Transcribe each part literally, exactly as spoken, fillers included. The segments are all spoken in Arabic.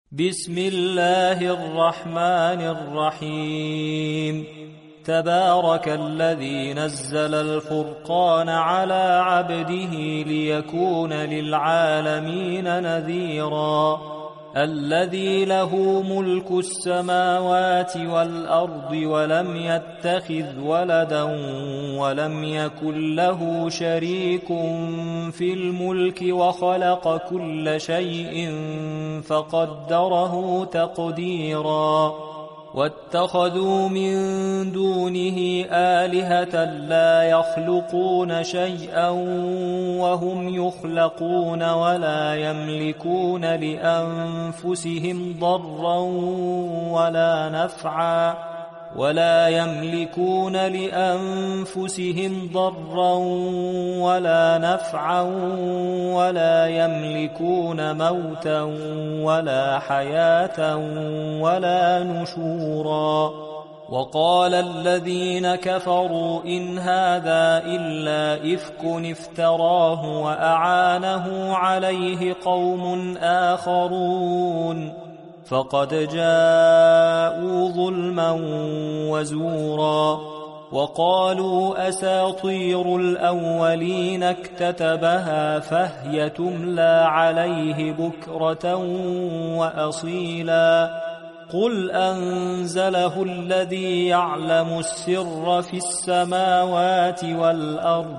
بسم الله الرحمن الرحيم. تبارك الذي نزل الفرقان على عبده ليكون للعالمين نذيرا. الذي له ملك السماوات والأرض ولم يتخذ ولدا ولم يكن له شريك في الملك وخلق كل شيء فقدره تقديرا. واتخذوا من دونه آلهة لا يخلقون شيئا وهم يخلقون ولا يملكون لأنفسهم ضرا ولا نفعا ولا يملكون لأنفسهم ضرا ولا نفعا ولا يملكون موتا ولا حياة ولا نشورا. وقال الذين كفروا إن هذا إلا إفك افتراه وأعانه عليه قوم آخرون فقد جاءوا ظلما وزورا. وقالوا أساطير الأولين اكتتبها فهي تملى عليه بكرة وأصيلا. قل أنزله الذي يعلم السر في السماوات والأرض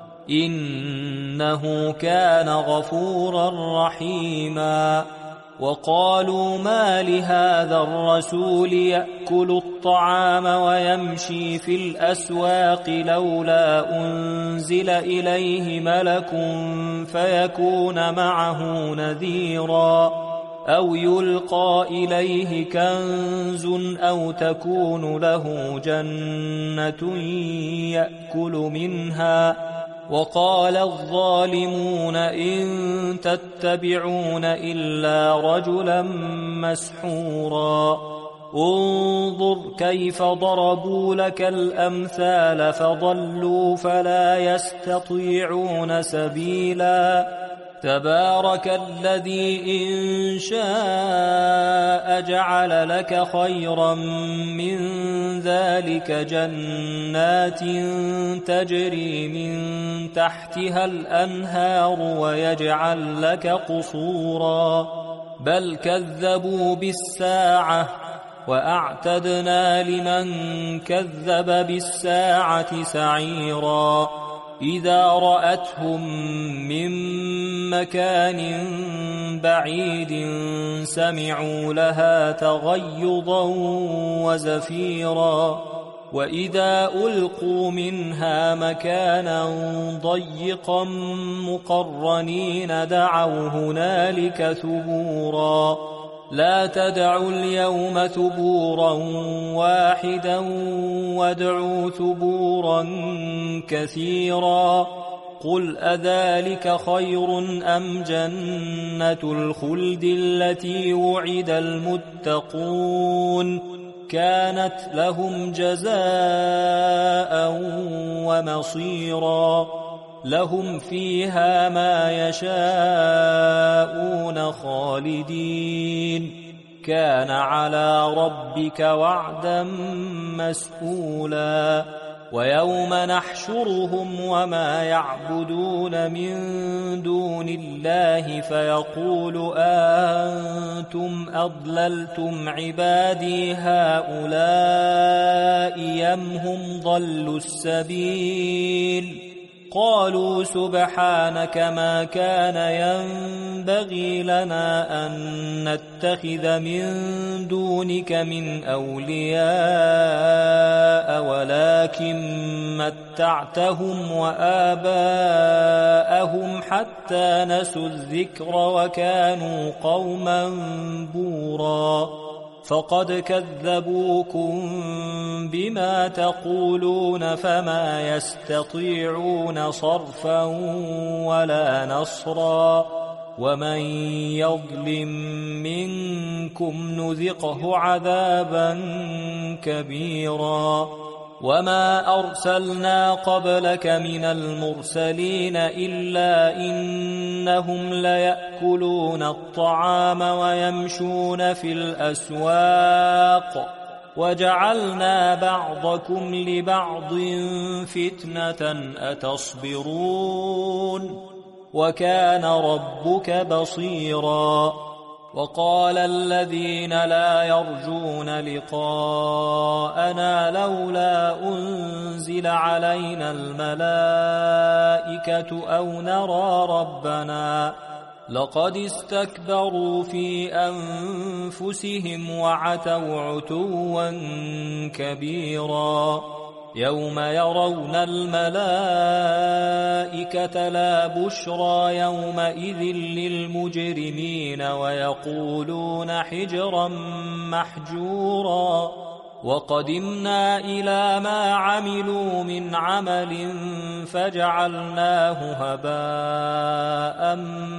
إنه كان غفورا رحيما. وقالوا ما لهذا الرسول يأكل الطعام ويمشي في الأسواق لولا أنزل إليه ملك فيكون معه نذيرا أو يلقى إليه كنز أو تكون له جنة يأكل منها. وقال الظالمون إن تتبعون إلا رجلا مسحورا. انظر كيف ضربوا لك الأمثال فضلوا فلا يستطيعون سبيلا. تبارك الذي إن شاء جعل لك خيرا من ذلك جنات تجري من تحتها الأنهار ويجعل لك قصورا بل كذبوا بالساعة وأعتدنا لمن كذب بالساعة سعيرا. إذا رأتهم من مكان بعيد سمعوا لها تغيظا وزفيرا. وإذا ألقوا منها مكانا ضيقا مقرنين دعوا هنالك ثبورا. لا تدعوا اليوم ثبورا واحدا وادعوا ثبورا كثيرا. قل أذلك خير أم جنة الخلد التي وعد المتقون كانت لهم جزاء ومصيرا. لهم فيها ما يشاءون خالدين كان على ربك وعدا مسئولا. ويوم نحشرهم وما يعبدون من دون الله فيقول أنتم أضللتم عبادي هؤلاء أم هم ضلوا السبيل. قالوا سبحانك ما كان ينبغي لنا أن نتخذ من دونك من أولياء ولكن متعتهم وآباءهم حتى نسوا الذكر وكانوا قوما بورا. فقد كذبوكم بما تقولون فما يستطيعون صرفا ولا نصرا. ومن يظلم منكم نذقه عذابا كبيرا. وما أرسلنا قبلك من المرسلين إلا إنهم ليأكلون الطعام ويمشون في الأسواق وجعلنا بعضكم لبعض فتنة أتصبرون وكان ربك بصيرا. وقال الذين لا يرجون لقاءنا لولا أنزل علينا الملائكة أو نرى ربنا لقد استكبروا في أنفسهم وعتوا عتوا كبيرا. يوم يرون الملائكة لا بشرى يومئذ للمجرمين ويقولون حجرا محجورا. وقدمنا إلى ما عملوا من عمل فجعلناه هباء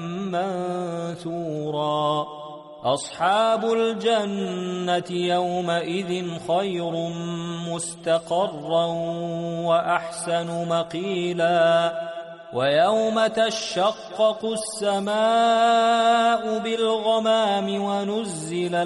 منثورا. أصحاب الجنة يومئذ خير مستقرا وأحسن مقيلا. ويوم تشقق السماء بالغمام ونزل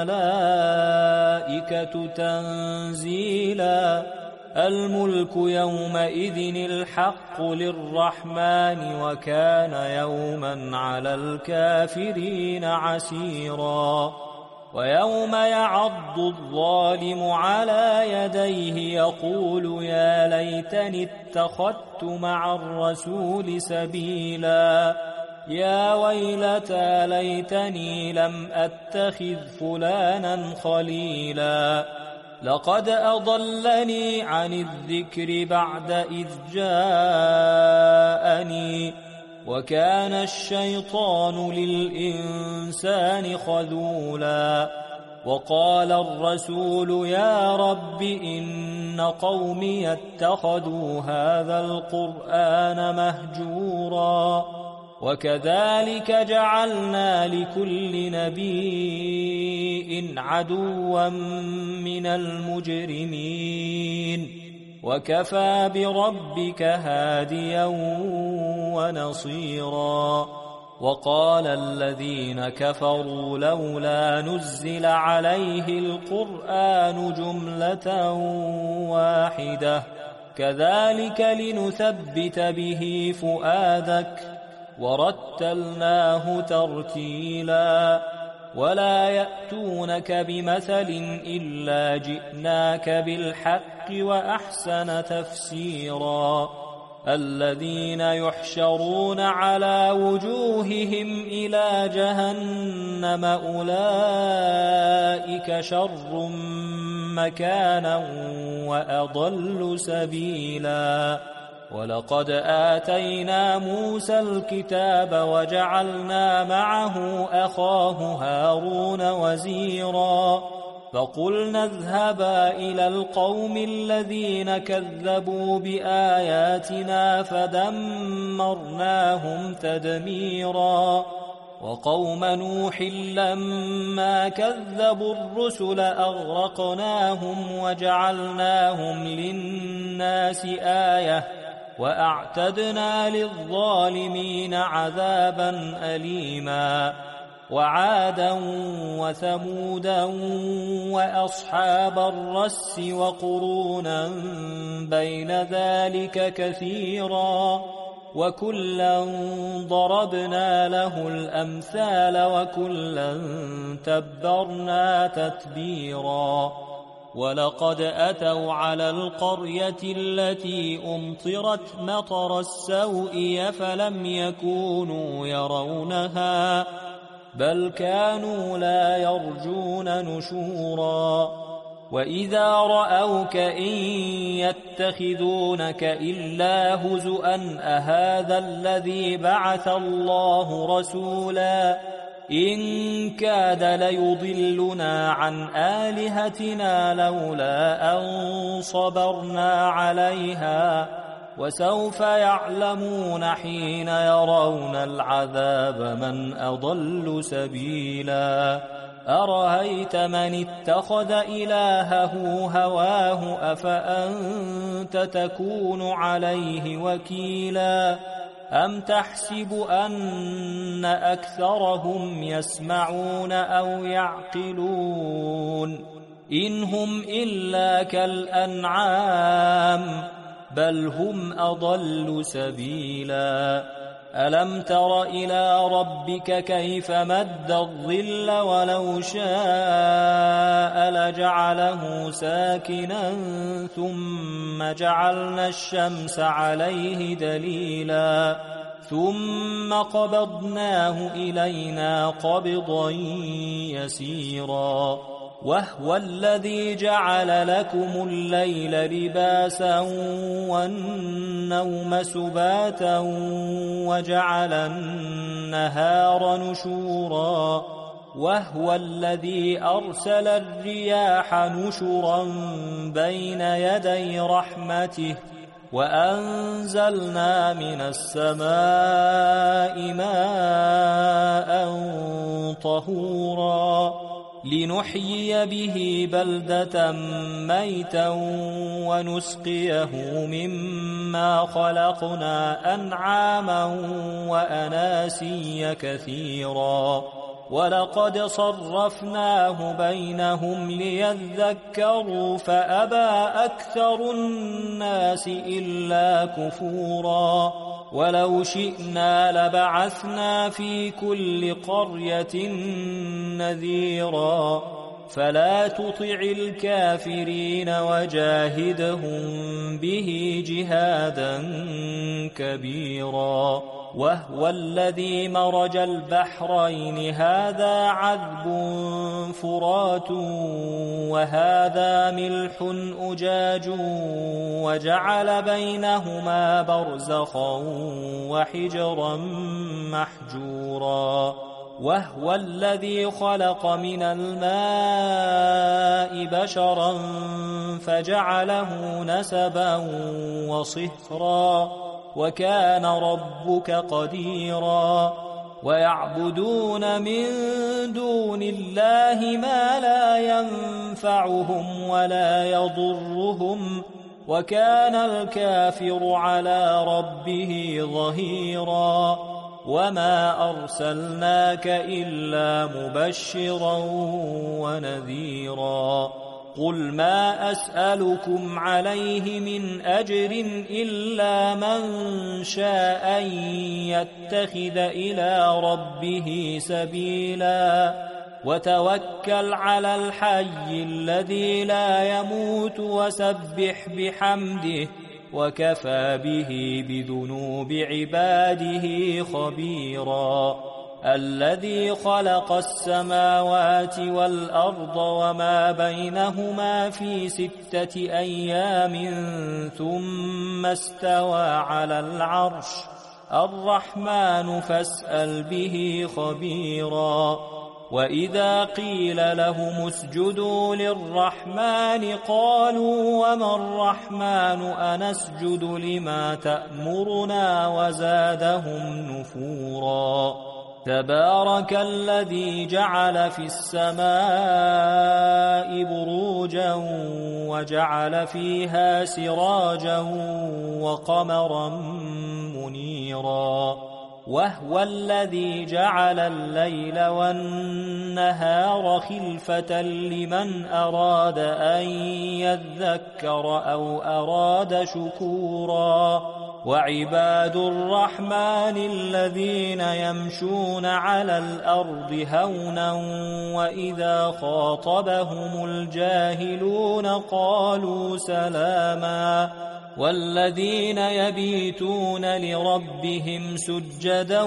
الملائكة تنزيلا. الملك يومئذ الحق للرحمن وكان يوما على الكافرين عسيرا. ويوم يعض الظالم على يديه يقول يا ليتني اتخذت مع الرسول سبيلا. يا ويلتى ليتني لم أتخذ فلانا خليلا. لقد أضلني عن الذكر بعد إذ جاءني وكان الشيطان للإنسان خذولا. وقال الرسول يا رب إن قومي اتخذوا هذا القرآن مهجورا. وكذلك جعلنا لكل نبي عدوا من المجرمين وكفى بربك هاديا ونصيرا. وقال الذين كفروا لولا نزل عليه القرآن جملة واحدة كذلك لنثبت به فؤادك ورتلناه ترتيلا. ولا يأتونك بمثل إلا جئناك بالحق وأحسن تفسيرا. الذين يحشرون على وجوههم إلى جهنم أولئك شر مكانا وأضل سبيلا. ولقد آتينا موسى الكتاب وجعلنا معه أخاه هارون وزيرا. فقلنا اذهبا إلى القوم الذين كذبوا بآياتنا فدمرناهم تدميرا. وقوم نوح لما كذبوا الرسل أغرقناهم وجعلناهم للناس آية وأعتدنا للظالمين عذابا أليما. وعادا وثمودا وأصحاب الرس وقرونا بين ذلك كثيرا. وكلا ضربنا له الأمثال وكلا تبرنا تتبيرا. ولقد أتوا على القرية التي أمطرت مطر السوء فلم يكونوا يرونها بل كانوا لا يرجون نشورا. وإذا رأوك إن يتخذونك إلا هزؤا أهذا الذي بعث الله رسولا إن كاد ليضلنا عن آلهتنا لولا أن صبرنا عليها وسوف يعلمون حين يرون العذاب من أضل سبيلا. أرأيت من اتخذ إلهه هواه أفأنت تكون عليه وكيلا أم تحسب أن أكثرهم يسمعون أو يعقلون إن هم إلا كالأنعام بل هم أضل سبيلا ألم تر إلى ربك كيف مد الظل ولو شاء لجعله ساكنا ثم جعلنا الشمس عليه دليلا ثم قبضناه إلينا قبضا يسيرا وهو الذي جعل لكم الليل لباسا والنوم سباتا وجعل النهار نشورا وهو الذي أرسل الرياح نشرا بين يدي رحمته وأنزلنا من السماء ماء طهورا لنحيي به بلدة ميتا ونسقيه مما خلقنا أنعاما وأناسيا كثيرا ولقد صرفناه بينهم ليذكروا فأبى أكثر الناس إلا كفورا ولو شئنا لبعثنا في كل قرية نذيرا فلا تطع الكافرين وجاهدهم به جهادا كبيرا وهو الذي مرج البحرين هذا عذب فرات وهذا ملح أجاج وجعل بينهما برزخا وحجرا محجورا وهو الذي خلق من الماء بشرا فجعله نسبا وصهرا وكان ربك قديرا ويعبدون من دون الله ما لا ينفعهم ولا يضرهم وكان الكافر على ربه ظهيرا وما أرسلناك إلا مبشرا ونذيرا قل ما أسألكم عليه من أجر إلا من شاء أن يتخذ إلى ربه سبيلا وتوكل على الحي الذي لا يموت وسبح بحمده وكفى به بذنوب عباده خبيرا الذي خلق السماوات والأرض وما بينهما في ستة أيام ثم استوى على العرش الرحمن فاسأل به خبيرا وإذا قيل لهم اسجدوا للرحمن قالوا وما الرحمن أنسجد لما تأمرنا وزادهم نفورا تبارك الذي جعل في السماء بروجا وجعل فيها سراجا وقمرا منيرا وهو الذي جعل الليل والنهار خلفة لمن أراد أن يذكر أو أراد شكورا وعباد الرحمن الذين يمشون على الأرض هونا وإذا خاطبهم الجاهلون قالوا سلاما والذين يبيتون لربهم سجدا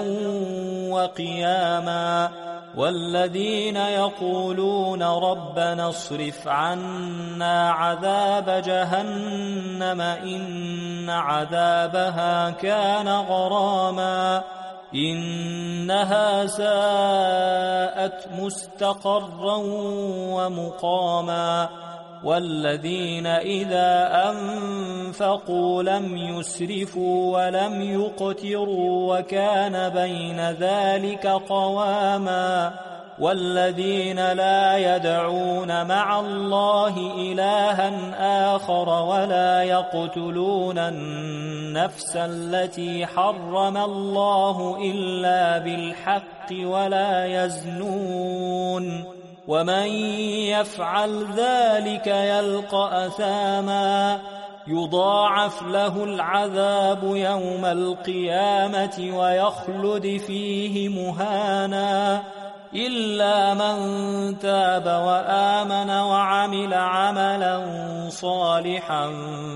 وقياما والذين يقولون ربنا اصرف عنا عذاب جهنم إن عذابها كان غراما إنها ساءت مستقرا ومقاما والذين إذا أنفقوا لم يسرفوا ولم يقتروا وكان بين ذلك قواما والذين لا يدعون مع الله إلها آخر ولا يقتلون النفس التي حرم الله إلا بالحق ولا يزنون ومن يفعل ذلك يلقى أثاما يضاعف له العذاب يوم القيامة ويخلد فيه مهانا إلا من تاب وآمن وعمل عملا صالحا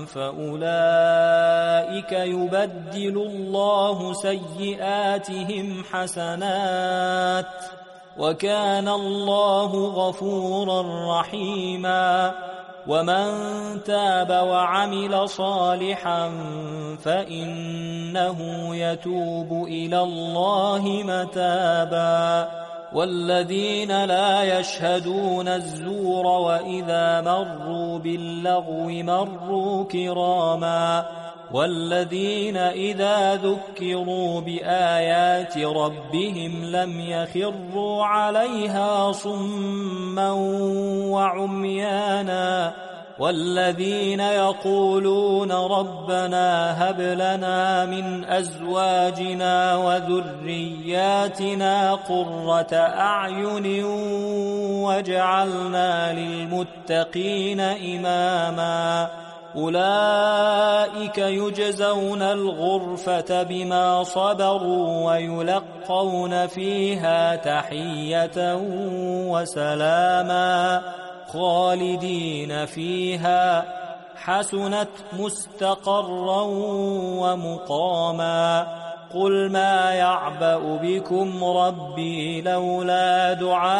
فأولئك يبدل الله سيئاتهم حسنات وكان الله غفورا رحيما ومن تاب وعمل صالحا فإنه يتوب إلى الله متابا والذين لا يشهدون الزور وإذا مروا باللغو مروا كراما والذين إذا ذكروا بآيات ربهم لم يخروا عليها صما وعميانا والذين يقولون ربنا هب لنا من أزواجنا وذرياتنا قرة أعين واجعلنا للمتقين إماما أولئك يجزون الغرفة بما صبروا ويلقون فيها تحية وسلاما خالدين فيها حسنت مستقرا ومقاما قل ما يعبأ بكم ربي لولا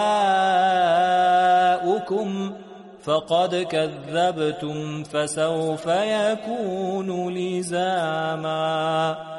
دعاؤكم فقد كذبتم فسوف يكون لزاما.